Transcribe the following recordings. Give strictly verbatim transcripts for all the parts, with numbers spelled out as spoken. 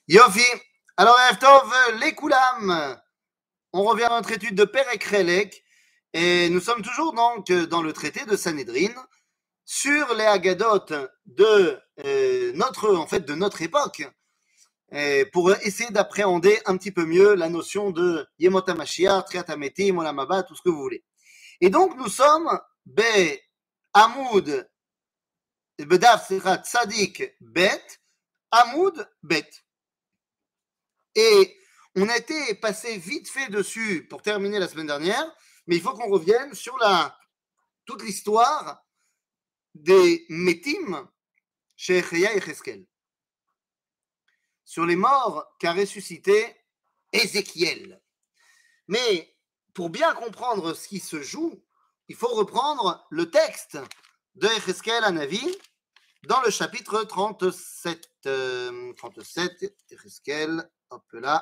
Yofi. Alors, Erev Tov, les Koulam. On revient à notre étude de Perek Relek et nous sommes toujours donc dans le traité de Sanhedrin sur les Haggadot de euh, notre en fait de notre époque et pour essayer d'appréhender un petit peu mieux la notion de Yemot HaMashiach, Triat HaMetim, Olam Haba, tout ce que vous voulez. Et donc nous sommes Be Amoud Bedaf Sira Tzadik Bet Amoud Bet. Et on a été passé vite fait dessus pour terminer la semaine dernière, mais il faut qu'on revienne sur la, toute l'histoire des Métim chez Echaya et Cheskel. Sur les morts qu'a ressuscité Ézéchiel. Mais pour bien comprendre ce qui se joue, il faut reprendre le texte de Echeskel Hanavi dans le chapitre trente-sept. Euh, trente-sept, Echeskel, hop là.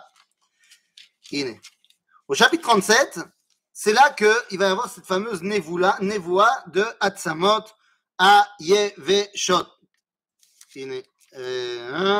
Au chapitre trente-sept, c'est là qu'il va y avoir cette fameuse névoula, névoie de Hatzamot à Yeveshot. Hine. Euh,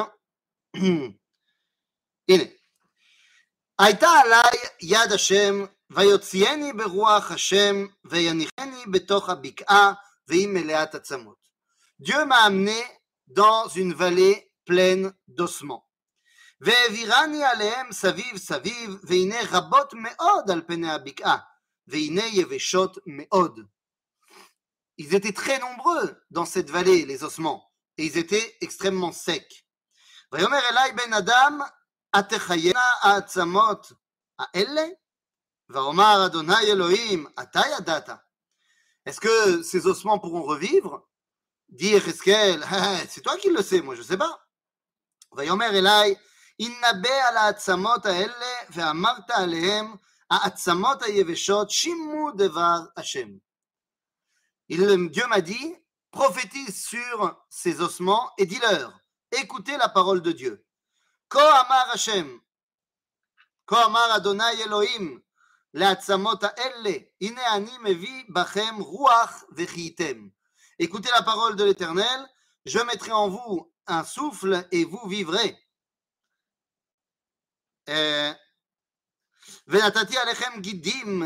הנה, הייתה עליי יד השם ויוציאני ברוח השם ויניחני בתוך הבקעה והיא מלאת עצמות. Dieu m'a amené dans une vallée pleine d'ossements. והעבירני עליהם סביב סביב והנה רבות מאוד על פני הבקעה והנה יבשות מאוד. Ils étaient très nombreux dans cette vallée, les ossements, et ils étaient extrêmement secs. ויאמר אלי בן אדם התחיינה העצמות האלה? ואומר אדוני אלוהים אתה ידעת. Est-ce que ces ossements pourront revivre? Dit Yecheskel, c'est toi qui le sais, moi je ne sais pas. ויאמר אלי הנבא על העצמות האלה ואמרת עליהם העצמות היבשות שימו דבר השם. Dieu m'a dit, prophétise sur ces ossements et dis-leur, écoutez la parole de Dieu. כה אמר השם, כה אמר אדוני אלוהים לעצמות האלה, הנה אני מביא בכם רוח וחייתם. Écoutez la parole de l'Éternel, je mettrai en vous un souffle et vous vivrez. ונתתי עליכם גידים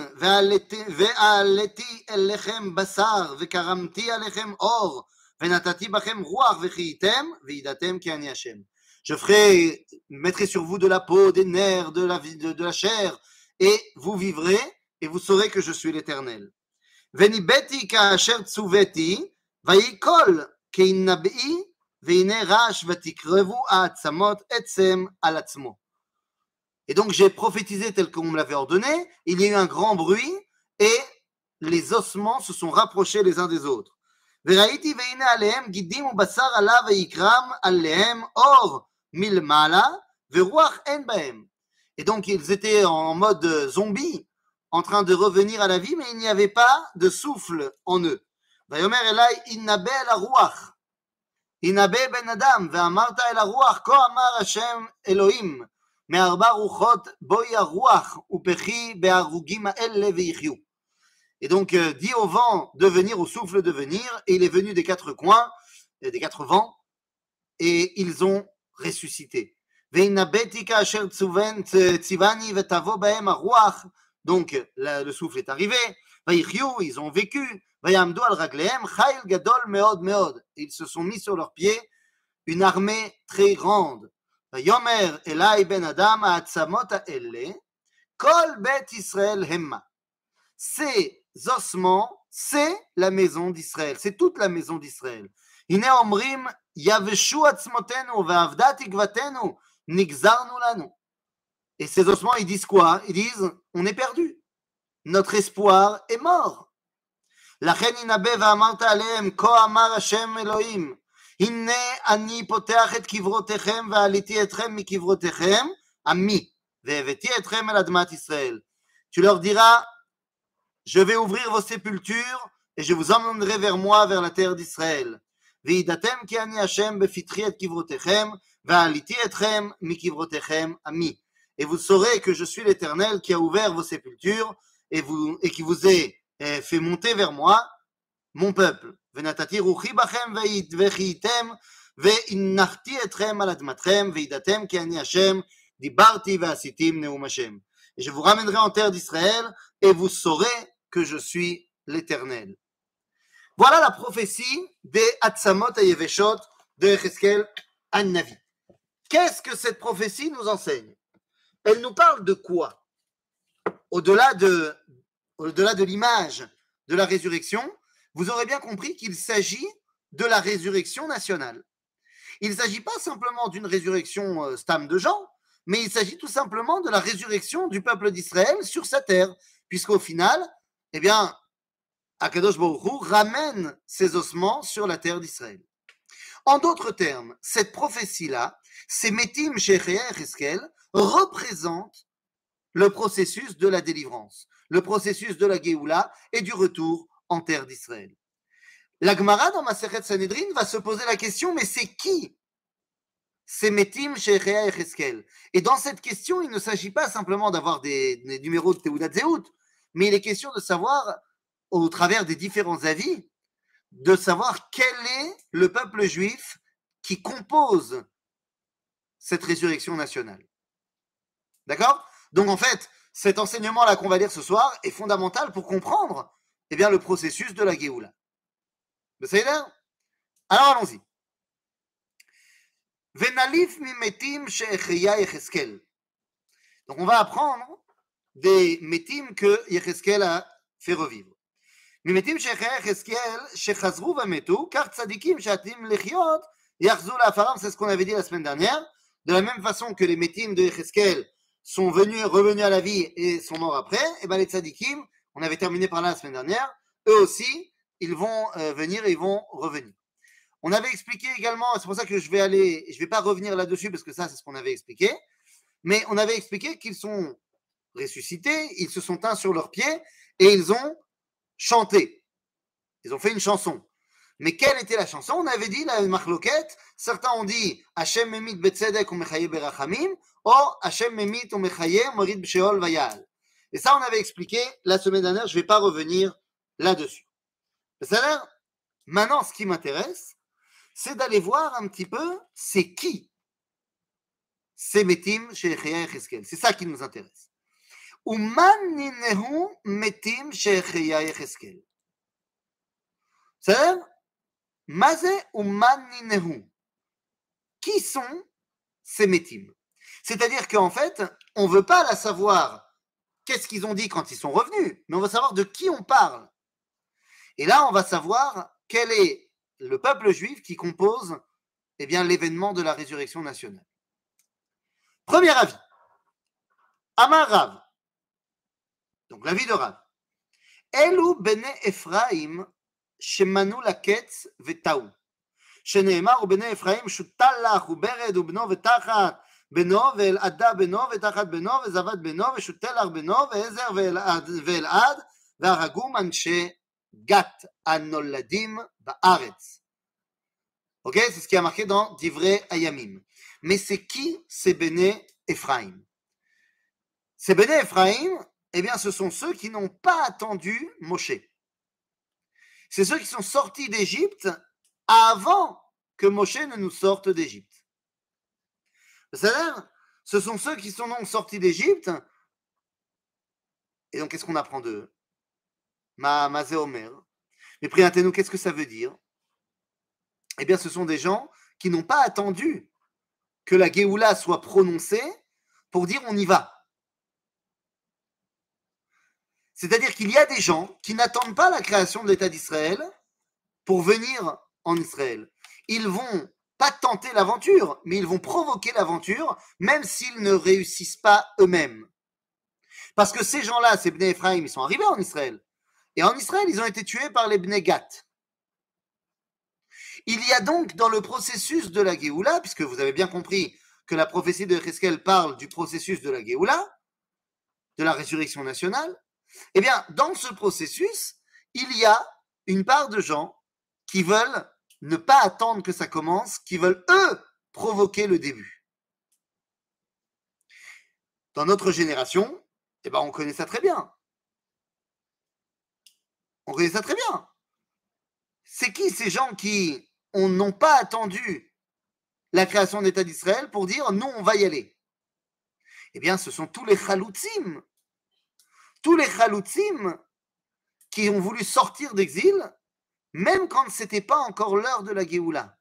ועליתי אליכם בשר וקרמתי עליכם אור ונתתי בכם רוח וחייתם וידעתם כי אני השם. Je ferai, mettrai sur vous de la peau, des nerfs, de la, de, de la chair et vous vivrez et vous saurez que je suis l'Éternel. וניבאתי כאשר צוויתי ויקול כנבאי והנה רעש ותקרבו העצמות עצם על עצמו. Et donc j'ai prophétisé tel qu'on me l'avait ordonné, il y a eu un grand bruit et les ossements se sont rapprochés les uns des autres. וראיתי והנה עליהם גידים ובשר עלה ויקרם עליהם אור מלמעלה ורוח אין בהם. Et donc ils étaient en mode zombie, en train de revenir à la vie, mais il n'y avait pas de souffle en eux. ויאמר אלי הנבא אל הרוח, הנבא בן אדם ואמרת אל הרוח כה אמר השם אלוהים מארבע רוחות בואי הרוח ופחי בהרוגים האלה ויחיו. Et donc euh, dit au vent de venir, au souffle de venir, et il est venu des quatre coins, des quatre vents, et ils ont ressuscité. והנבאתי כאשר ציווני ותבוא בהם הרוח, donc la, le souffle est arrivé, ויחיו, ils ont vécu, ויעמדו על רגליהם חיל גדול מאוד מאוד. Ils se sont mis sur leurs pieds, une armée très grande. ויאמר אלי בן אדם העצמות האלה, כל בית ישראל המה. Ces ossements, c'est la maison d'Israël, c'est toute la maison d'Israël. הנה אומרים, יבשו עצמותינו ועבדה תקוותנו, נגזרנו לנו. Et ces ossements, ils disent quoi? Ils disent, on est perdu. Notre espoir est mort. לכן ינבא ואמרת עליהם, כה אמר השם אלוהים, הנה אני פותח את קברותיכם ועליתי אתכם מקברותיכם, עמי, והבאתי אתכם אל אדמת ישראל. Tu leur diras, je vais ouvrir vos sépultures et je vous emmènerai vers moi, vers la terre d'Israël. וידעתם כי אני השם בפתחי את קברותיכם ועליתי אתכם מקברותיכם עמי. Et vous saurez que je suis l'Éternel qui a ouvert vos sépultures et, vous, et qui vous ai eh, fait monter vers moi, mon peuple. ונתתי רוחי בכם וחייתם והנחתי אתכם על אדמתכם, וידעתם כי אני השם, דיברתי ועשיתים נאום השם. Et je vous ramènerai en terre d'Israël, et vous saurez que je suis l'Éternel. Voilà la prophétie des Atzamot Ayeveshot de Yecheskel An-Navi. Qu'est-ce que cette prophétie nous enseigne? Elle nous parle de quoi? Au-delà de, au-delà de l'image de la résurrection, vous aurez bien compris qu'il s'agit de la résurrection nationale. Il ne s'agit pas simplement d'une résurrection euh, stam de gens, mais il s'agit tout simplement de la résurrection du peuple d'Israël sur sa terre, puisqu'au final, eh bien, Akadosh Baruch Hu ramène ses ossements sur la terre d'Israël. En d'autres termes, cette prophétie-là, ces Metim Shecheya Yecheskel, représente le processus de la délivrance, le processus de la Géoula et du retour en terre d'Israël. La Gemara dans Masechet Sanhedrin va se poser la question, mais c'est qui ces Metim Shecheya Yecheskel? Et dans cette question, il ne s'agit pas simplement d'avoir des, des numéros de Teudat Zehout, mais il est question de savoir, au travers des différents avis, de savoir quel est le peuple juif qui compose cette résurrection nationale. D'accord? Donc en fait, cet enseignement-là qu'on va lire ce soir est fondamental pour comprendre eh bien, le processus de la Géoula. Vous savez là? Alors allons-y. Venalif mimetim shecheya Yecheskel. Donc on va apprendre des métim que Yecheskel a fait revivre. מימתים shecheya Yecheskel shechazru vametu, car tzadikim shatim lechiot yachzu la'afaram, c'est ce qu'on avait dit la semaine dernière. De la même façon que les métim de Yecheskel sont venus, revenus à la vie et sont morts après, et bien les tzadikim, on avait terminé par là la semaine dernière, eux aussi, ils vont euh, venir et ils vont revenir. On avait expliqué également, c'est pour ça que je vais aller, je ne vais pas revenir là-dessus parce que ça, c'est ce qu'on avait expliqué, mais on avait expliqué qu'ils sont ressuscités, ils se sont teints sur leurs pieds et ils ont chanté. Ils ont fait une chanson. Mais quelle était la chanson? On avait dit la machloket, certains ont dit Hashem memit betzedek ou mechaye berachamim, ou Hashem memit ou mechaye morit b'sheol vayal. Et ça, on avait expliqué la semaine dernière, je ne vais pas revenir là-dessus. C'est-à-dire, maintenant, ce qui m'intéresse, c'est d'aller voir un petit peu c'est qui ces Metim Shecheya Yecheskel. C'est ça qui nous intéresse. Uman ninehu Metim Shecheya Yecheskel. C'est-à-dire, Maze Uman ninehu. Qui sont ces Metim? C'est-à-dire qu'en fait, on ne veut pas la savoir qu'est-ce qu'ils ont dit quand ils sont revenus, mais on veut savoir de qui on parle. Et là, on va savoir quel est le peuple juif qui compose eh bien, l'événement de la résurrection nationale. Premier avis. Amar Rav. Donc l'avis de Rav. Elu bene Ephraim shemanu laketz vetaou. שנאמר ובני אפרים שותלח וברד ובנו ותחת בנו ואלעדה בנו ותחת בנו וזבת בנו ושותלח בנו ועזר ואלעד והרגום אנשי גת הנולדים בארץ. Ok, c'est ce qui a marqué dans Divrei Hayamim. Mais c'est qui ces Béné Ephraim? Ces Béné Ephraim, eh bien, ce sont ceux qui n'ont pas attendu Moshe. C'est ceux qui sont sortis d'Égypte avant que Moshe ne nous sorte d'Égypte. C'est-à-dire, ce sont ceux qui sont donc sortis d'Égypte. Et donc, qu'est-ce qu'on apprend d'eux? Ma, Mazé Omer. Mais Priantenu, qu'est-ce que ça veut dire? Eh bien, ce sont des gens qui n'ont pas attendu que la Géoula soit prononcée pour dire on y va. C'est-à-dire qu'il y a des gens qui n'attendent pas la création de l'État d'Israël pour venir en Israël. Ils vont pas tenter l'aventure, mais ils vont provoquer l'aventure, même s'ils ne réussissent pas eux-mêmes. Parce que ces gens-là, ces Bnei Ephraim, ils sont arrivés en Israël. Et en Israël, ils ont été tués par les Bnei Gat. Il y a donc dans le processus de la Géoula, puisque vous avez bien compris que la prophétie de Yecheskel parle du processus de la Géoula, de la résurrection nationale, eh bien, dans ce processus, il y a une part de gens qui veulent ne pas attendre que ça commence, qui veulent, eux, provoquer le début. Dans notre génération, eh ben, on connaît ça très bien. On connaît ça très bien. C'est qui ces gens qui n'ont pas attendu la création d'État d'Israël pour dire non, on va y aller. Eh bien, ce sont tous les chaloutzim, tous les chaloutzim qui ont voulu sortir d'exil, même quand ce n'était pas encore l'heure de la Géoula.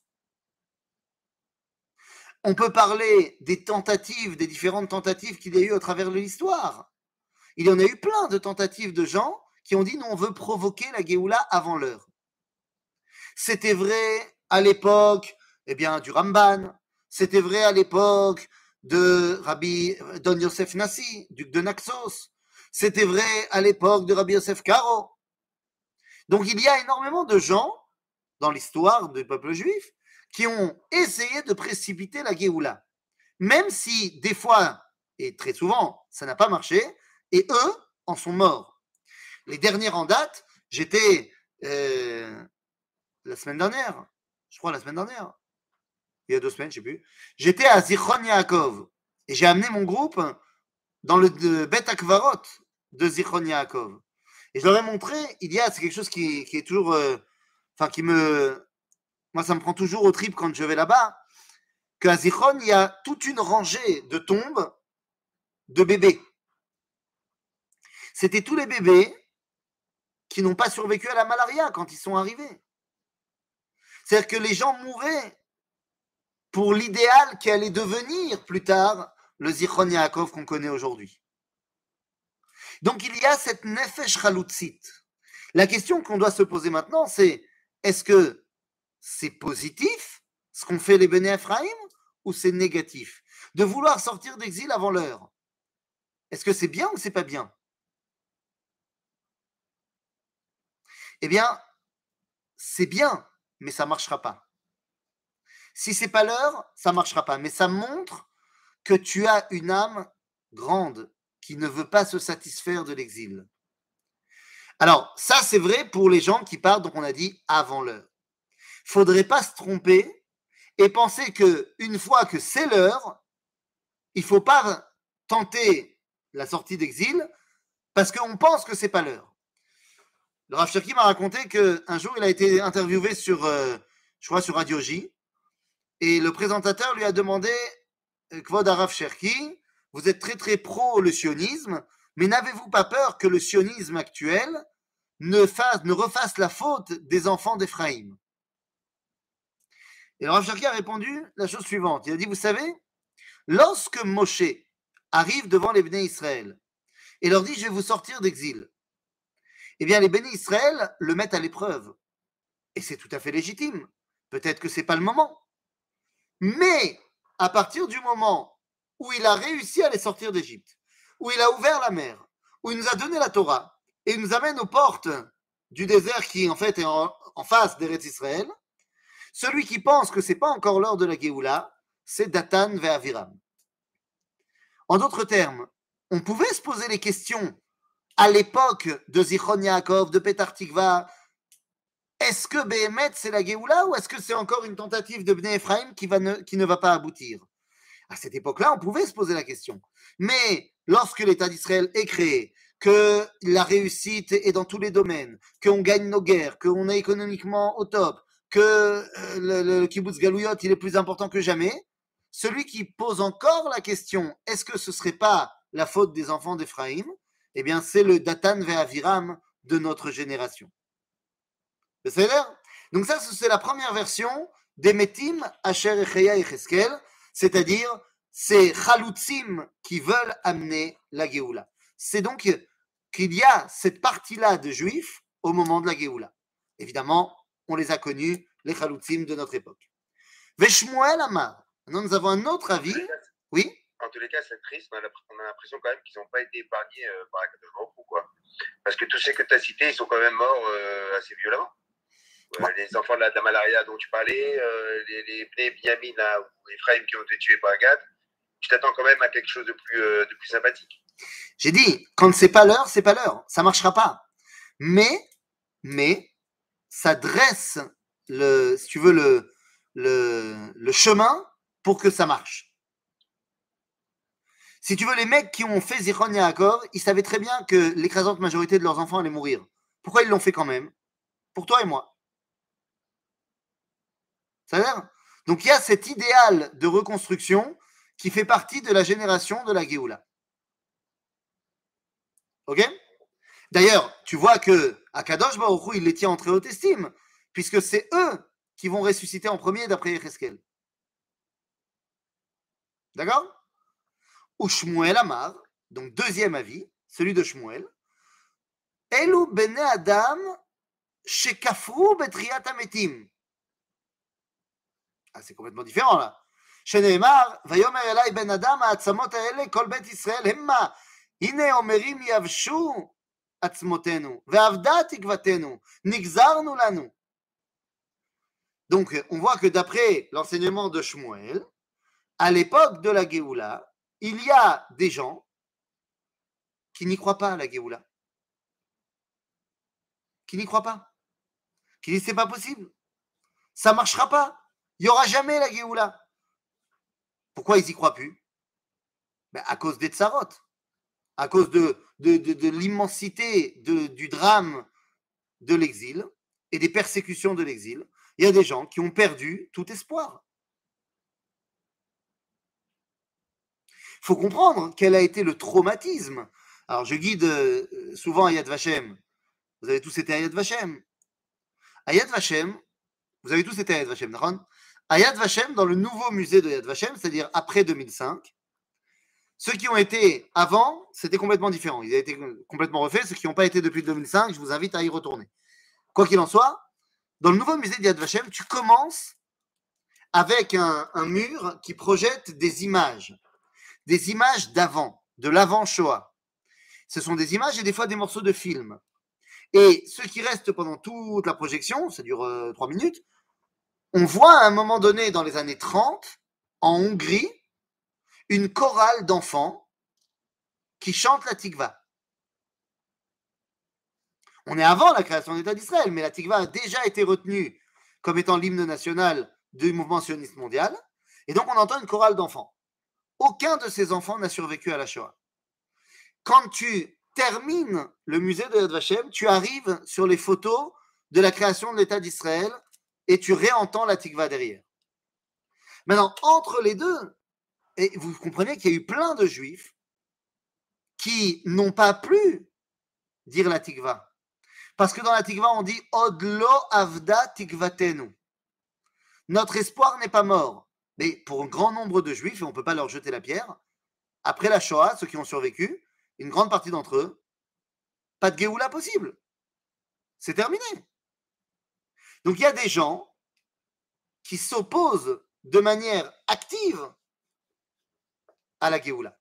On peut parler des tentatives, des différentes tentatives qu'il y a eu à travers l'histoire. Il y en a eu plein de tentatives de gens qui ont dit non, on veut provoquer la Géoula avant l'heure. C'était vrai à l'époque eh bien, du Ramban, c'était vrai à l'époque de Rabbi Don Yosef Nassi, duc de Naxos, c'était vrai à l'époque de Rabbi Yosef Karo. Donc il y a énormément de gens dans l'histoire du peuple juif qui ont essayé de précipiter la Géoula, même si des fois, et très souvent, ça n'a pas marché, et eux en sont morts. Les dernières en date, j'étais euh, la semaine dernière, je crois la semaine dernière, il y a deux semaines, je ne sais plus, j'étais à Zichron Yaakov, et j'ai amené mon groupe dans le Bet Akvarot de Zichron Yaakov. Et je leur ai montré, il y a, c'est quelque chose qui, qui est toujours, euh, enfin qui me, moi ça me prend toujours au trip quand je vais là-bas, qu'à Zichron, il y a toute une rangée de tombes de bébés. C'était tous les bébés qui n'ont pas survécu à la malaria quand ils sont arrivés. C'est-à-dire que les gens mouraient pour l'idéal qui allait devenir plus tard le Zichron Yaakov qu'on connaît aujourd'hui. Donc il y a cette nefesh chaloutzit. La question qu'on doit se poser maintenant, c'est est-ce que c'est positif ce qu'ont fait les Béné Ephraïm ou c'est négatif de vouloir sortir d'exil avant l'heure? Est-ce que c'est bien ou c'est pas bien? Eh bien, c'est bien, mais ça ne marchera pas. Si c'est pas l'heure, ça ne marchera pas. Mais ça montre que tu as une âme grande qui ne veut pas se satisfaire de l'exil. Alors, ça, c'est vrai pour les gens qui partent, donc on a dit, avant l'heure. Il ne faudrait pas se tromper et penser qu'une fois que c'est l'heure, il ne faut pas tenter la sortie d'exil parce qu'on pense que ce n'est pas l'heure. Le Rav Cherki m'a raconté qu'un jour, il a été interviewé sur, euh, je crois, sur Radio J, et le présentateur lui a demandé « Kvod Rav Cherki, vous êtes très très pro le sionisme, mais n'avez-vous pas peur que le sionisme actuel ne, fasse, ne refasse la faute des enfants d'Éphraïm ?» Et le Rav Cherki a répondu la chose suivante. Il a dit, vous savez, lorsque Moshe arrive devant les Béné Israël et leur dit « Je vais vous sortir d'exil », eh bien, les Béné Israël le mettent à l'épreuve. Et c'est tout à fait légitime. Peut-être que ce n'est pas le moment. Mais, à partir du moment où il a réussi à les sortir d'Égypte, où il a ouvert la mer, où il nous a donné la Torah, et il nous amène aux portes du désert qui, en fait, est en, en face d'Eretz Israël, celui qui pense que ce n'est pas encore l'heure de la Géoula, c'est Datan ve'Aviram. En d'autres termes, on pouvait se poser les questions à l'époque de Zichron Yaakov, de Petar Tikva, est-ce que Béhémet c'est la Géoula ou est-ce que c'est encore une tentative de Bnei Ephraim qui, va ne, qui ne va pas aboutir? À cette époque-là, on pouvait se poser la question. Mais lorsque l'État d'Israël est créé, que la réussite est dans tous les domaines, qu'on gagne nos guerres, qu'on est économiquement au top, que euh, le, le kibbutz Galouyot il est plus important que jamais, celui qui pose encore la question, est-ce que ce ne serait pas la faute des enfants d'Ephraïm? Eh bien, c'est le Datan ve'Aviram de notre génération. Donc ça, c'est la première version des Metim, Asher Echeya et Cheskel, c'est-à-dire ces Chaloutzim qui veulent amener la Géoula. C'est donc qu'il y a cette partie-là de Juifs au moment de la Géoula. Évidemment, on les a connus, les Chaloutzim de notre époque. Veshmuel Amar. Maintenant, nous avons un autre avis. Oui? En tous les cas, c'est triste. On a l'impression quand même qu'ils n'ont pas été épargnés euh, par la catastrophe ou quoi. Parce que tous ceux que tu as cités, ils sont quand même morts euh, assez violemment. Euh, ouais. Les enfants de la, de la malaria dont tu parlais, euh, les, les, les Binyamin là, ou Ephraim qui ont été tués par Gad, tu t'attends quand même à quelque chose de plus, euh, de plus sympathique. J'ai dit, quand c'est pas l'heure, c'est pas l'heure. Ça marchera pas. Mais, mais, ça dresse le, si tu veux, le, le, le chemin pour que ça marche. Si tu veux, les mecs qui ont fait Zichron Yaakov, ils savaient très bien que l'écrasante majorité de leurs enfants allaient mourir. Pourquoi ils l'ont fait quand même? Pour toi et moi. Ça a l'air? Donc il y a cet idéal de reconstruction qui fait partie de la génération de la Géoula. Ok? D'ailleurs, tu vois que Akadosh Baruch Hu, il les tient en très haute estime, puisque c'est eux qui vont ressusciter en premier d'après Yecheskel. D'accord? Ou Shmuel Amar, donc deuxième avis, celui de Shmuel, Elu bene Adam shekafru betriat hametim. Ah, c'est complètement différent là. שנאמר, ויאמר אלי בן אדם העצמות האלה כל בית ישראל המה, הנה אומרים יבשו עצמותינו, ואבדה תקוותנו, נגזרנו לנו. Donc, on voit que d'après l'enseignement de Shmuel, à l'époque de la Géoula, il y a des gens qui n'y croient pas à la Géoula. Qui n'y croient pas. Qui disent c'est pas possible. Ça ne marchera pas. Il n'y aura jamais la Géoula. Pourquoi ils n'y croient plus? Ben, à cause des tsarot, à cause de, de, de, de l'immensité de, du drame de l'exil et des persécutions de l'exil. Il y a des gens qui ont perdu tout espoir. Il faut comprendre quel a été le traumatisme. Alors, je guide souvent à Yad Vashem. Vous avez tous été à Yad Vashem. À Yad Vashem, vous avez tous été à Yad Vashem, d'accord? À Yad Vashem, dans le nouveau musée de Yad Vashem, c'est-à-dire après deux mille cinq, ceux qui ont été avant, c'était complètement différent. Ils ont été complètement refaits. Ceux qui n'ont pas été depuis deux mille cinq, je vous invite à y retourner. Quoi qu'il en soit, dans le nouveau musée de Yad Vashem, tu commences avec un, un mur qui projette des images, des images d'avant, de l'avant-Shoah. Ce sont des images et des fois des morceaux de films. Et ce qui reste pendant toute la projection, ça dure euh, trois minutes, on voit à un moment donné, dans les années trente, en Hongrie, une chorale d'enfants qui chantent la Tikva. On est avant la création de l'État d'Israël, mais la Tikva a déjà été retenue comme étant l'hymne national du mouvement sioniste mondial, et donc on entend une chorale d'enfants. Aucun de ces enfants n'a survécu à la Shoah. Quand tu termines le musée de Yad Vashem, tu arrives sur les photos de la création de l'État d'Israël et tu réentends la Tikva derrière. Maintenant, entre les deux, et vous comprenez qu'il y a eu plein de juifs qui n'ont pas pu dire la Tikva. Parce que dans la Tikva, on dit Odlo avda tikvatenu. Notre espoir n'est pas mort. Mais pour un grand nombre de juifs, et on ne peut pas leur jeter la pierre, après la Shoah, ceux qui ont survécu, une grande partie d'entre eux, pas de Géoula possible. C'est terminé. Donc il y a des gens qui s'opposent de manière active à la Géoula.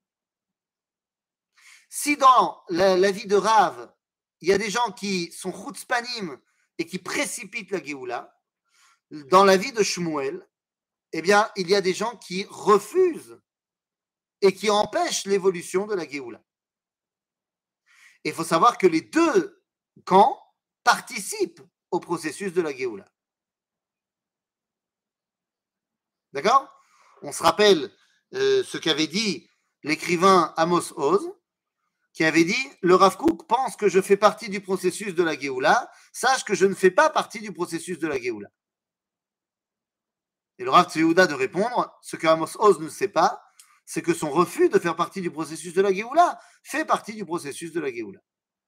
Si dans la, la vie de Rav, il y a des gens qui sont chutzpanim et qui précipitent la Géoula, dans la vie de Shmuel, eh bien, il y a des gens qui refusent et qui empêchent l'évolution de la Géoula. Il faut savoir que les deux camps participent au processus de la Géoula. D'accord? On se rappelle euh, ce qu'avait dit l'écrivain Amos Oz, qui avait dit « Le Rav Kook pense que je fais partie du processus de la Géoula, sache que je ne fais pas partie du processus de la Géoula. » Et le Rav Tzvi Yehuda de répondre « Ce que Amos Oz ne sait pas, c'est que son refus de faire partie du processus de la Géoula fait partie du processus de la Géoula. »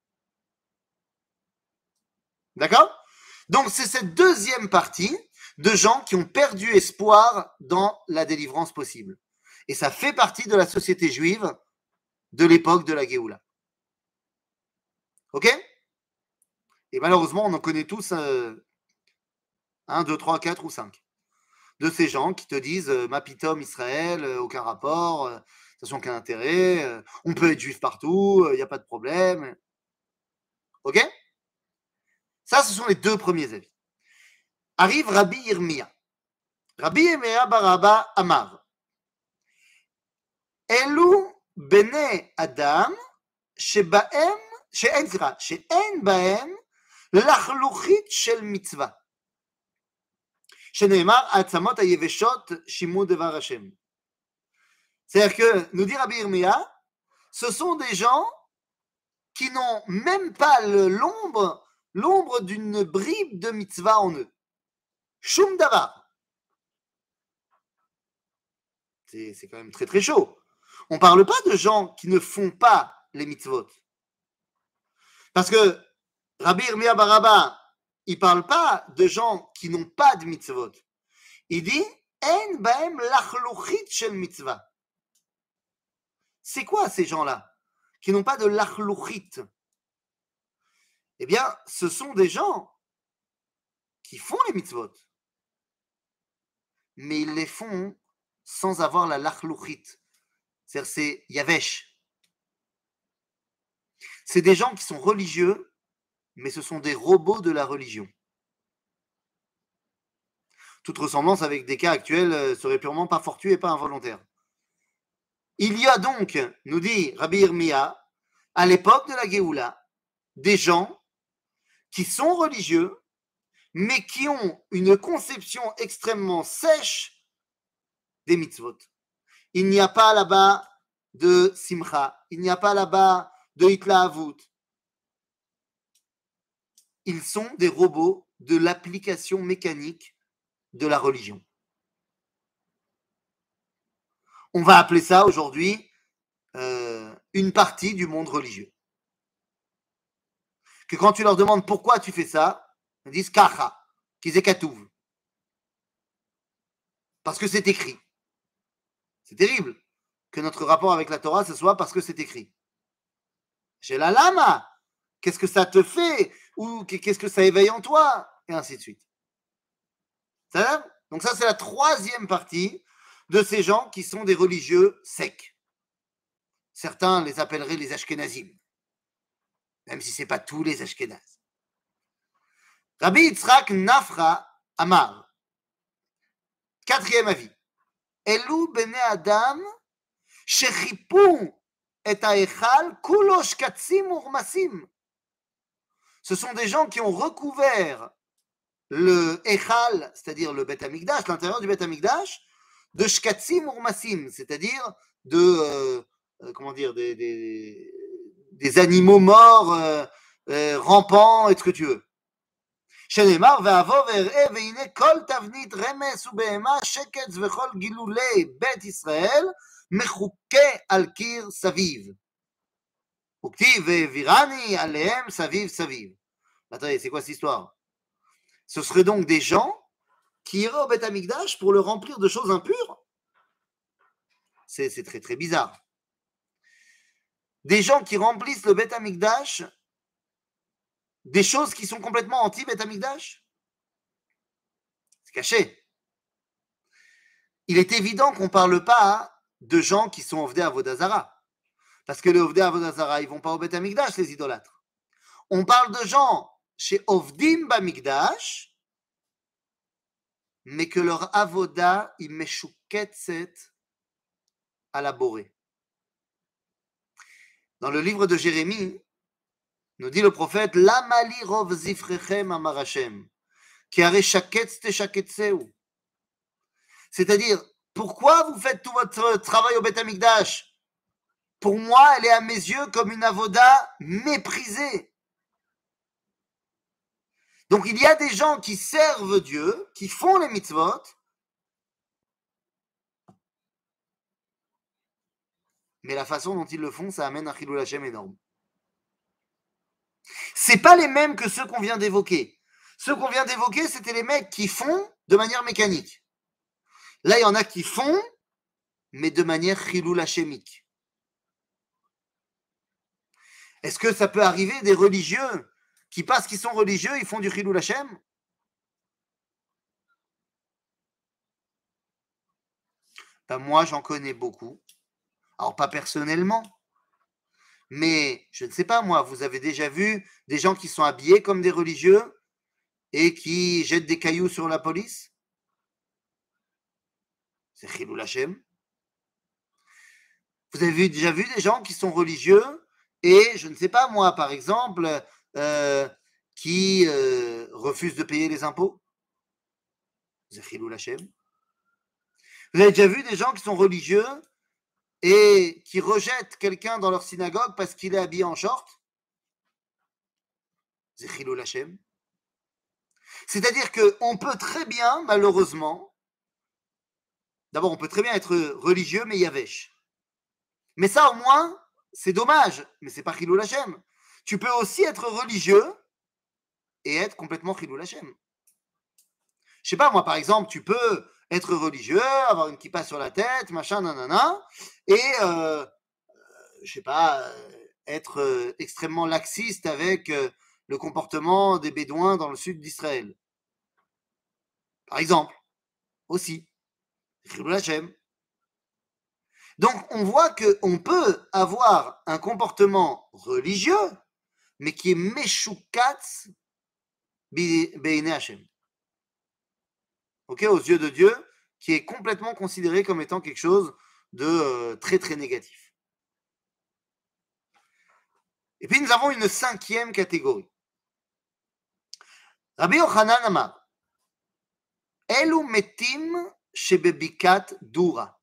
D'accord? Donc c'est cette deuxième partie de gens qui ont perdu espoir dans la délivrance possible. Et ça fait partie de la société juive de l'époque de la Géoula. Ok? Et malheureusement, on en connaît tous euh, un, deux, trois, quatre ou cinq. De ces gens qui te disent euh, ma pitom Israël, euh, aucun rapport, euh, ça n'a aucun intérêt, euh, on peut être juif partout, il euh, n'y a pas de problème. Ok? Ça, ce sont les deux premiers avis. Arrive Rabbi Yirmiya. Rabbi Yirmiya bar Abba Amar. Elu bene Adam shebaem she'en zira she'en baem לחלוכית של מצווה. שנאמר, העצמות היבשות שימו דבר השם. C'est-à-dire que, nous dit Rabbi Yirmiya, ce sont des gens qui n'ont même pas le, l'ombre, l'ombre d'une bribe de mitzvah en eux. Shum davar. c'est, c'est quand même très très chaud. On ne parle pas de gens qui ne font pas les mitzvot. Parce que Rabbi Yirmiyah bar Abba, il ne parle pas de gens qui n'ont pas de mitzvot. Il dit En baem lachluchit shel mitzvah. C'est quoi ces gens-là qui n'ont pas de lachluchit? Eh bien, ce sont des gens qui font les mitzvot, mais ils les font sans avoir la lachluchit. C'est-à-dire, c'est yavesh. C'est des gens qui sont religieux, mais ce sont des robots de la religion. Toute ressemblance avec des cas actuels serait purement pas fortuit et pas involontaire. Il y a donc, nous dit Rabbi Yirmiyah, à l'époque de la Géoula, des gens qui sont religieux, mais qui ont une conception extrêmement sèche des mitzvot. Il n'y a pas là-bas de simcha, il n'y a pas là-bas de hitlahavut. Ils sont des robots de l'application mécanique de la religion. On va appeler ça aujourd'hui euh, une partie du monde religieux. Que quand tu leur demandes pourquoi tu fais ça, ils disent kacha, qu'ils aient katouv. Parce que c'est écrit. C'est terrible que notre rapport avec la Torah, ce soit parce que c'est écrit. Chez la lama, qu'est-ce que ça te fait? Ou qu'est-ce que ça éveille en toi? Et ainsi de suite. Ça va? Donc ça, c'est la troisième partie de ces gens qui sont des religieux secs. Certains les appelleraient les Ashkenazim, même si ce n'est pas tous les Ashkenazes. Rabbi Yitzhak Nafra Amar, quatrième avis. Elou bene Adam shechipu et haechal kulo shkatzim urmasim. Ce sont des gens qui ont recouvert le Echal, c'est-à-dire le Bet Amikdash, l'intérieur du Bet Amikdash, de shkatzim urmasim, c'est-à-dire de euh, euh, comment dire des, des, des animaux morts euh, euh, rampants et ce que tu veux. שנאמר ואבוא ואראה והנה כל תבנית רמס ובהמה שקץ וכל גילולי בית ישראל מחוקה על קיר סביב. וכתיב והעבירני עליהם סביב סביב. Attendez, c'est quoi cette histoire? Ce seraient donc des gens qui iraient au Beth Amikdash pour le remplir de choses impures? C'est, c'est très très bizarre. Des gens qui remplissent le Beth Amikdash des choses qui sont complètement anti-Beth Amikdash? C'est caché. Il est évident qu'on ne parle pas de gens qui sont Ovdei Avodah Zara. Parce que les Ovdei Avodah Zara, ils ne vont pas au Beth Amikdash, les idolâtres. On parle de gens chez Ovdim Bamikdash, mais que leur Avodah, il meshuketzet à la borée. Dans le livre de Jérémie, nous dit le prophète, Lamali rov zifrechem amar Hashem, ki are shaketz teshaketseu. C'est-à-dire, pourquoi vous faites tout votre travail au Beth Amikdash? Pour moi, elle est à mes yeux comme une avoda méprisée. Donc il y a des gens qui servent Dieu, qui font les mitzvot, mais la façon dont ils le font, ça amène un chilul Hashem énorme. C'est pas les mêmes que ceux qu'on vient d'évoquer. Ceux qu'on vient d'évoquer, c'était les mecs qui font de manière mécanique. Là, il y en a qui font, mais de manière chilul hashemique. Est-ce que ça peut arriver des religieux qui, parce qu'ils sont religieux, ils font du chilul Hashem? Ben moi, j'en connais beaucoup. Alors, pas personnellement, mais je ne sais pas, moi, vous avez déjà vu des gens qui sont habillés comme des religieux et qui jettent des cailloux sur la police? C'est chilul Hashem. Vous avez vu, déjà vu des gens qui sont religieux et, je ne sais pas, moi, par exemple, euh, qui euh, refusent de payer les impôts? C'est chilul Hashem. Vous avez déjà vu des gens qui sont religieux et qui rejettent quelqu'un dans leur synagogue parce qu'il est habillé en short? C'est chilul Hashem. C'est-à-dire qu'on peut très bien, malheureusement, D'abord, on peut très bien être religieux, mais yavesh. Mais ça, au moins, c'est dommage, mais c'est pas Chilul Hashem. Tu peux aussi être religieux et être complètement Chilul Hashem. Je sais pas, moi, par exemple, tu peux être religieux, avoir une kippa sur la tête, machin, nanana, et, euh, je sais pas, euh, être euh, extrêmement laxiste avec euh, le comportement des Bédouins dans le sud d'Israël. Par exemple, aussi. Chilul Hashem. Donc, on voit qu'on peut avoir un comportement religieux, mais qui est Meshukatz Be'inei Hashem. Ok, aux yeux de Dieu, qui est complètement considéré comme étant quelque chose de euh, très très négatif. Et puis nous avons une cinquième catégorie. Rabbi Yochanan Amar, Elu metim shebebikat dura.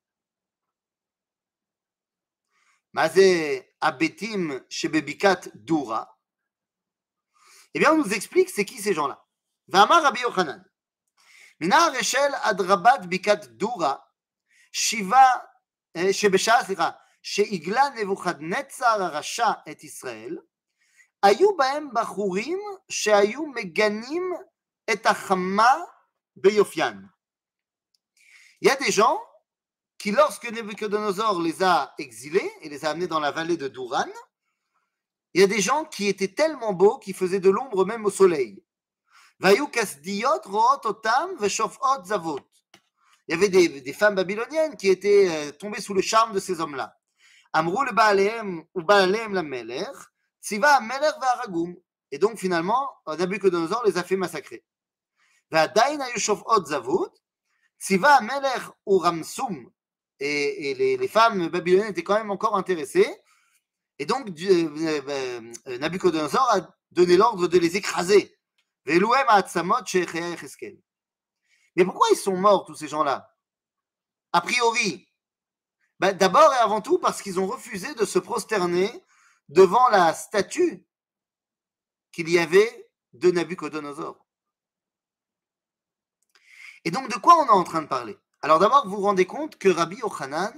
Ma ze abetim shebebikat dura. Eh bien, on nous explique c'est qui ces gens-là. V'amar Rabbi Yochanan. Mina reshel ad rabat bikat dura. Shiva שבשעה, סליחה, שהגלה נבוכדנצר הרשע את ישראל, היו בהם בחורים שהיו מגנים את החמה ביופיין. Il y a des gens qui, lorsque Nebuchadnezzar les a exilés et les a amenés dans la vallée de Douran, il y a des gens qui étaient tellement beaux qu'ils faisaient de l'ombre même au soleil. והיו כסדיות רואות אותם ושופעות זבות. Il y avait des, des femmes babyloniennes qui étaient euh, tombées sous le charme de ces hommes-là. Amrou le Baalehem ou Baalehem la Melech, Tziva Melech Varagum. Et donc finalement, Nabucodonosor les a fait massacrer. Vadain Ayushov Od Zavut, Tziva Melech ou Ramsum. Et, et les, les femmes babyloniennes étaient quand même encore intéressées. Et donc euh, euh, Nabucodonosor a donné l'ordre de les écraser. Velouem Atzamot Shechea Echeskel. Mais pourquoi ils sont morts, tous ces gens-là? A priori, ben d'abord et avant tout parce qu'ils ont refusé de se prosterner devant la statue qu'il y avait de Nabucodonosor. Et donc, de quoi on est en train de parler? Alors d'abord, vous vous rendez compte que Rabbi Yochanan,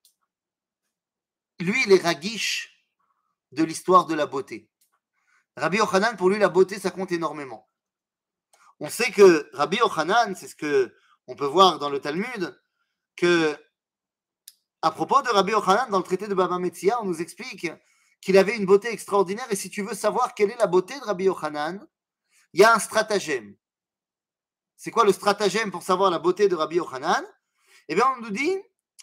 lui, il est ragish de l'histoire de la beauté. Rabbi Yochanan, pour lui, la beauté, ça compte énormément. On sait que Rabbi Yochanan, c'est ce que on peut voir dans le Talmud, que à propos de Rabbi Yochanan, dans le traité de Baba Metzia, on nous explique qu'il avait une beauté extraordinaire. Et si tu veux savoir quelle est la beauté de Rabbi Yochanan, il y a un stratagème. C'est quoi le stratagème pour savoir la beauté de Rabbi Yochanan? Eh bien, on nous dit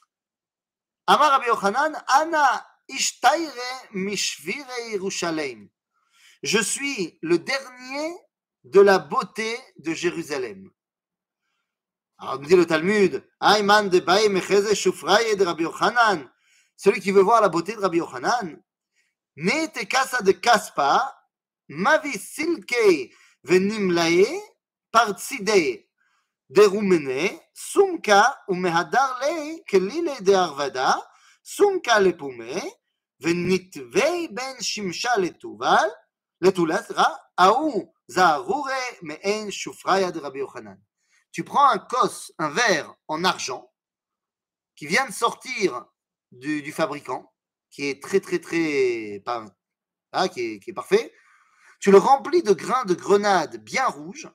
Amar Rabbi Yochanan, Ana ishtayre mishvire Yerushalem. Je suis le dernier de la beauté de Jérusalem. Alors, nous dit le Talmud, Ayman de Baï Mecheze Shufraye de Rabbi Yochanan, celui qui veut voir la beauté de Rabbi Yochanan, Ne te casa de Kaspa, Mavi Silke Venimlae, Partside de Rumene, Sumka ou Mehadar le, Kelile de Arvada, Sumka le Pume, Venitvei ben Shimsha le Tuval, le Tulasra, Aou Zaroure Mehen Shufraye de Rabbi Yochanan. Tu prends un cos, un verre en argent qui vient de sortir du, du fabricant, qui est très très très ah, qui, est, qui est parfait. Tu le remplis de grains de grenade bien rouges.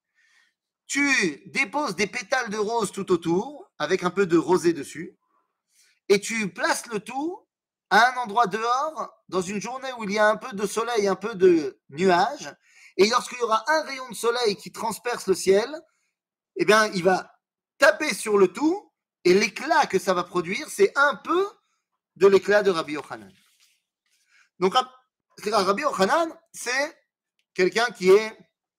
Tu déposes des pétales de rose tout autour avec un peu de rosée dessus, et tu places le tout à un endroit dehors dans une journée où il y a un peu de soleil, un peu de nuages, et lorsqu'il y aura un rayon de soleil qui transperce le ciel, eh bien, il va taper sur le tout, et l'éclat que ça va produire, c'est un peu de l'éclat de Rabbi Yochanan. Donc, Rabbi Yochanan, c'est quelqu'un qui est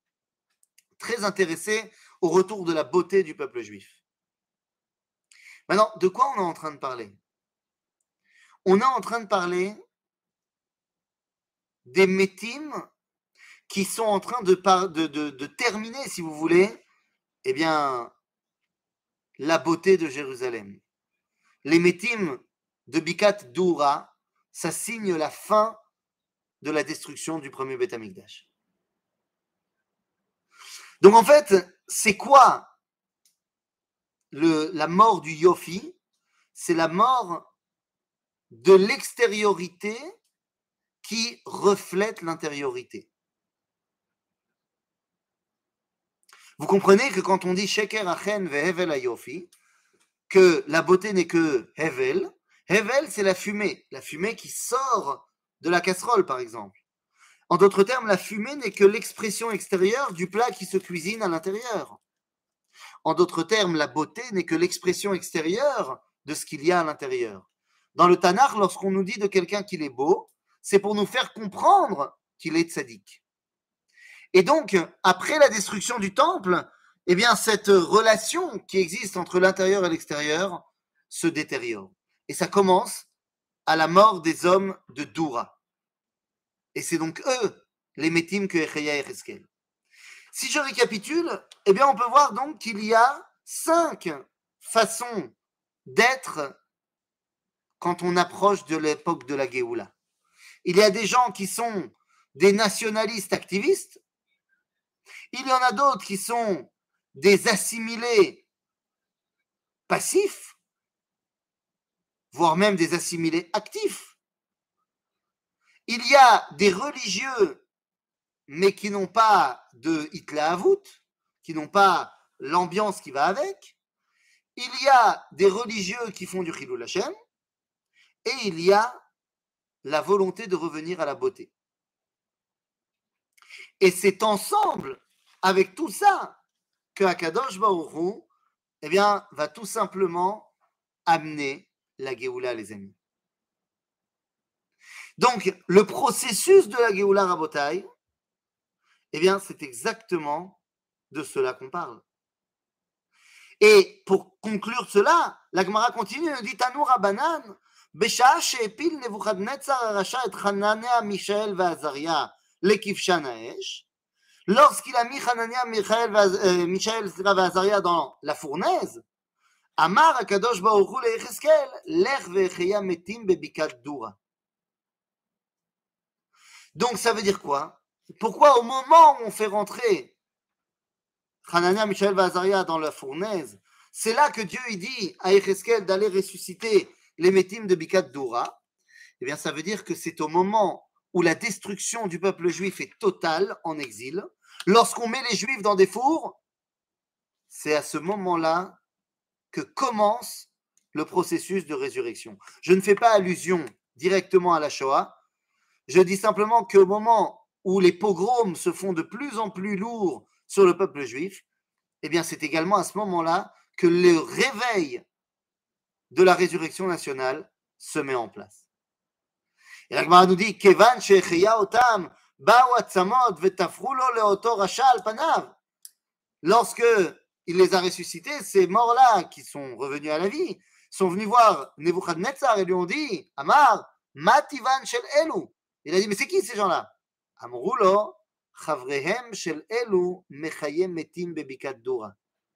très intéressé au retour de la beauté du peuple juif. Maintenant, de quoi on est en train de parler? On est en train de parler des métim qui sont en train de, de, de, de terminer, si vous voulez, eh bien, la beauté de Jérusalem. Les métim de Bikat Doura, ça signe la fin de la destruction du premier Beth Amikdash. Donc en fait, c'est quoi le, la mort du Yofi, c'est la mort de l'extériorité qui reflète l'intériorité. Vous comprenez que quand on dit Sheker Achen ve'Hevel hayofi, que la beauté n'est que Hevel, Hevel c'est la fumée, la fumée qui sort de la casserole par exemple. En d'autres termes, la fumée n'est que l'expression extérieure du plat qui se cuisine à l'intérieur. En d'autres termes, la beauté n'est que l'expression extérieure de ce qu'il y a à l'intérieur. Dans le Tanakh, lorsqu'on nous dit de quelqu'un qu'il est beau, c'est pour nous faire comprendre qu'il est tzaddik. Et donc, après la destruction du temple, eh bien, cette relation qui existe entre l'intérieur et l'extérieur se détériore. Et ça commence à la mort des hommes de Doura. Et c'est donc eux, les métim que Echeya et Yecheskel. Si je récapitule, eh bien, on peut voir donc qu'il y a cinq façons d'être quand on approche de l'époque de la Géoula. Il y a des gens qui sont des nationalistes activistes. Il y en a d'autres qui sont des assimilés passifs, voire même des assimilés actifs. Il y a des religieux, mais qui n'ont pas de Hitler-Avut, qui n'ont pas l'ambiance qui va avec. Il y a des religieux qui font du Chilul Hashem, et il y a la volonté de revenir à la beauté. Et c'est ensemble, avec tout ça, que Akadosh Baruch Hu, eh bien, va tout simplement amener la Géoula, les amis. Donc, le processus de la Géoula Rabotai, eh bien, c'est exactement de cela qu'on parle. Et pour conclure cela, la Gemara continue, elle dit Tanu Rabbanan, Beshaa she'epil Nebuchadnezzar Rasha et Hanania, Mishaël et Azaria lekivshan haesh, lorsqu'il a mis Hanania, Mishaël et Azaria dans la fournaise, Amar Akadosh Baruch Hu leYecheskel, Lech ve'Echeya metim bebikat Doura. Donc ça veut dire quoi? Pourquoi au moment où on fait rentrer Hanania, Mishaël et Azaria dans la fournaise, c'est là que Dieu il dit à Yecheskel d'aller ressusciter les métim de Bikat Doura? Eh bien ça veut dire que c'est au moment où la destruction du peuple juif est totale en exil, lorsqu'on met les juifs dans des fours, c'est à ce moment-là que commence le processus de résurrection. Je ne fais pas allusion directement à la Shoah, je dis simplement qu'au moment où les pogroms se font de plus en plus lourds sur le peuple juif, eh bien c'est également à ce moment-là que le réveil de la résurrection nationale se met en place. Et la Gemara nous dit Kevan she'echeya otam ba'u atzamot vetafru lo leoto rasha al panav. Lorsque il les a ressuscités, ces morts-là qui sont revenus à la vie sont venus voir Nebuchadnezzar et lui ont dit Amar mativan shel elu. Il a dit mais c'est qui ces gens-là? Amru lo chavrehem shel elu mechayem metim bebikat Doura.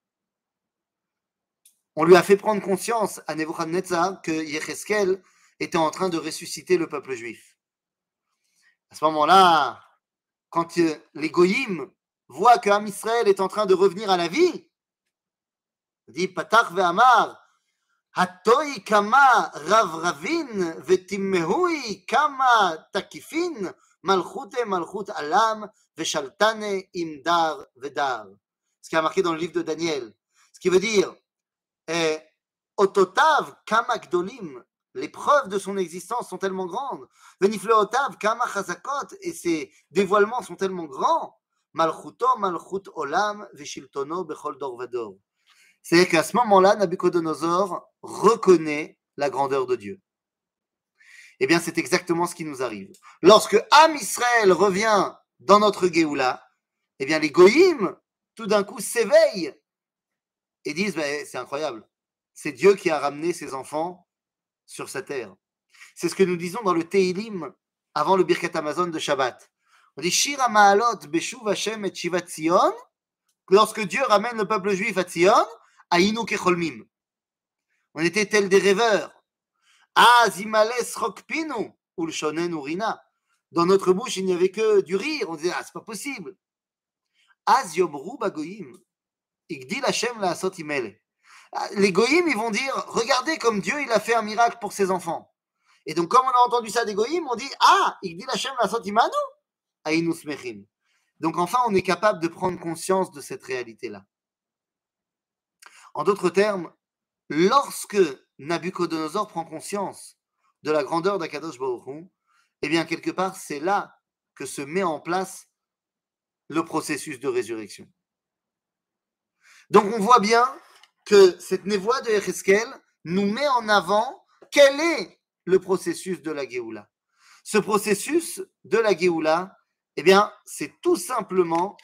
On lui a fait prendre conscience à Nebuchadnezzar que Yecheskel était en train de ressusciter le peuple juif. À ce moment-là, quand les goyim voient que Am Israël est en train de revenir à la vie, il dit Patach ve'amar Hatoi kama rav ravin vetimmehui kama takifin malchute malchut alam veshaltane imdar vedar. Ce qui a marqué dans le livre de Daniel. Ce qui veut dire eh, Ototav kama gdolim. Les preuves de son existence sont tellement grandes. Venifleotav kama chazakot, et ses dévoilements sont tellement grands. Malchuto malchut olam veshiltono bechol dor vador. C'est-à-dire qu'à ce moment-là, Nabucodonosor reconnaît la grandeur de Dieu. Eh bien, c'est exactement ce qui nous arrive. Lorsque Am Israël revient dans notre Géoula, eh bien, les goïms, tout d'un coup, s'éveillent et disent ben, c'est incroyable, c'est Dieu qui a ramené ses enfants sur sa terre. C'est ce que nous disons dans le Teilim avant le Birkat Hamazon de Shabbat. On dit Shir HaMa'alot Beshuv Hashem et Shivat Zion. Lorsque Dieu ramène le peuple juif à Zion, Ayinu Kecholmim. On était tels des rêveurs. Az Imales Rokpinu Ulshonen Urina. Dans notre bouche, il n'y avait que du rire. On disait ah c'est pas possible. Az Yomru Bagoyim Igdil Hashem La'asot Imele. Les goïms, ils vont dire, regardez comme Dieu, il a fait un miracle pour ses enfants. Et donc, comme on a entendu ça des goïms, on dit, ah, il dit l'Hachem la sotimanu, aïnou smechim. Donc, enfin, on est capable de prendre conscience de cette réalité-là. En d'autres termes, lorsque Nabucodonosor prend conscience de la grandeur d'Akadosh Baruch Hu, eh bien, quelque part, c'est là que se met en place le processus de résurrection. Donc, on voit bien que cette névoie de Yecheskel nous met en avant quel est le processus de la Géoula. Ce processus de la Géoula, eh bien, c'est tout simplement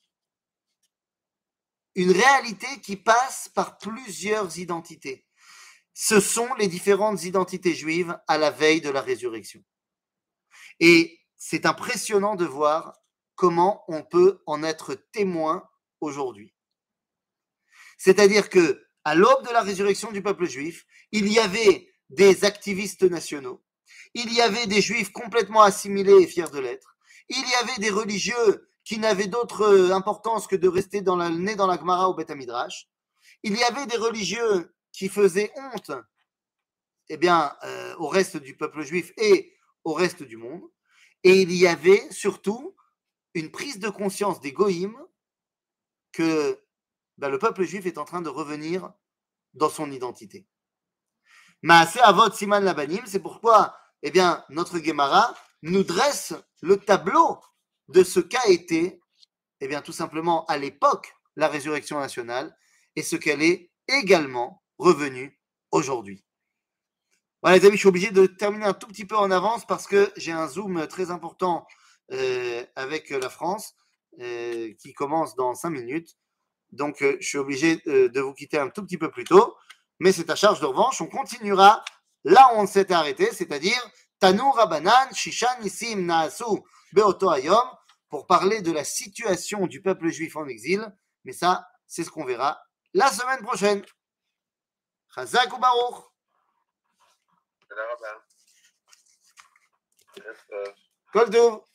une réalité qui passe par plusieurs identités. Ce sont les différentes identités juives à la veille de la résurrection. Et c'est impressionnant de voir comment on peut en être témoin aujourd'hui. C'est-à-dire que à l'aube de la résurrection du peuple juif, il y avait des activistes nationaux, il y avait des juifs complètement assimilés et fiers de l'être, il y avait des religieux qui n'avaient d'autre importance que de rester dans la, nés dans la Gemara au Beth Midrash, il y avait des religieux qui faisaient honte eh bien, euh, au reste du peuple juif et au reste du monde, et il y avait surtout une prise de conscience des goïms que ben, le peuple juif est en train de revenir dans son identité. Maaseh Avot Siman Labanim, c'est pourquoi eh bien, notre Gemara nous dresse le tableau de ce qu'a été eh bien, tout simplement à l'époque la résurrection nationale et ce qu'elle est également revenue aujourd'hui. Voilà les amis, je suis obligé de terminer un tout petit peu en avance parce que j'ai un zoom très important euh, avec la France euh, qui commence dans cinq minutes. Donc, euh, je suis obligé euh, de vous quitter un tout petit peu plus tôt. Mais c'est à charge de revanche. On continuera là où on s'était arrêté, c'est-à-dire Tanu Rabanan, Shishan Nissim Naasu Beoto Hayom, pour parler de la situation du peuple juif en exil. Mais ça, c'est ce qu'on verra la semaine prochaine. Chazak ou Baruch. Kol Tov.